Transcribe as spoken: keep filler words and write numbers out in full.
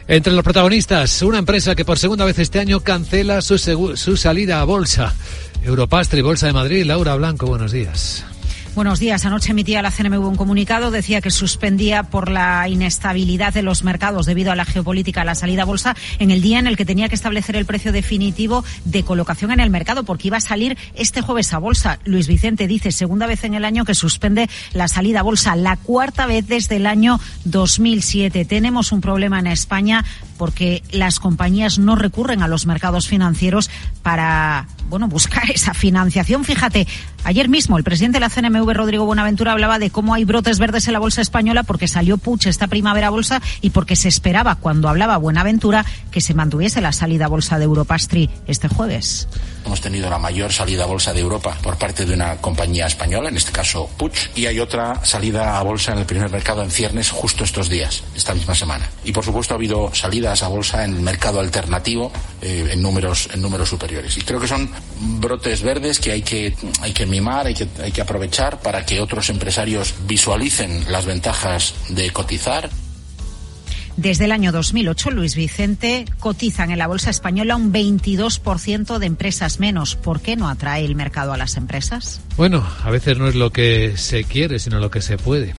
Entre los protagonistas, una empresa que por segunda vez este año cancela su, segu- su salida a bolsa. Europastre, Bolsa de Madrid. Laura Blanco, buenos días. Buenos días. Anoche emitía la C N M V un comunicado, decía que suspendía por la inestabilidad de los mercados debido a la geopolítica la salida a bolsa en el día en el que tenía que establecer el precio definitivo de colocación en el mercado, porque iba a salir este jueves a bolsa. Luis Vicente dice, segunda vez en el año que suspende la salida a bolsa, la cuarta vez desde el año dos mil siete. Tenemos un problema en España porque las compañías no recurren a los mercados financieros para, bueno, buscar esa financiación. Fíjate, ayer mismo el presidente de la C N M V, Rodrigo Buenaventura, hablaba de cómo hay brotes verdes en la bolsa española porque salió Puig esta primavera a bolsa y porque se esperaba, cuando hablaba Buenaventura, que se mantuviese la salida a bolsa de Europastre este jueves. Hemos tenido la mayor salida a bolsa de Europa por parte de una compañía española, en este caso Puig, y hay otra salida a bolsa en el primer mercado en ciernes justo estos días, esta misma semana. Y por supuesto ha habido salidas a bolsa en el mercado alternativo eh, en números en números superiores. Y creo que son brotes verdes que hay que hay que mimar, hay que hay que aprovechar para que otros empresarios visualicen las ventajas de cotizar. Desde el año dos mil ocho, Luis Vicente, cotizan en la bolsa española un veintidós por ciento de empresas menos. ¿Por qué no atrae el mercado a las empresas? Bueno, a veces no es lo que se quiere, sino lo que se puede.